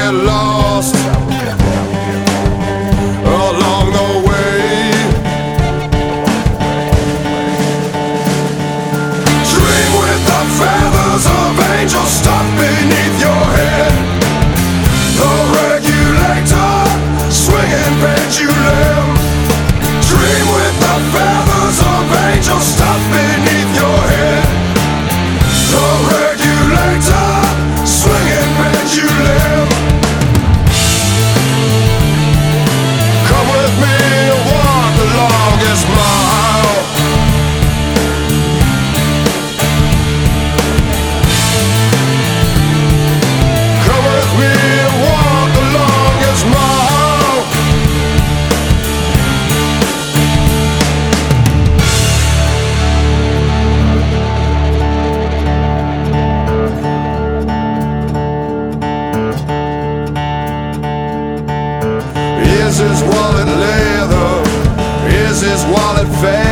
get lost along the way. Dream with the feathers of angels stuck beneath your head. The regulator, swinging pendulum. Dream with the feathers of angels stuck beneath your head. The regulator, swinging pendulum. Come with me and walk the longest mile. Come with me and walk the longest mile. Is his wallet leather? Is his wallet fat?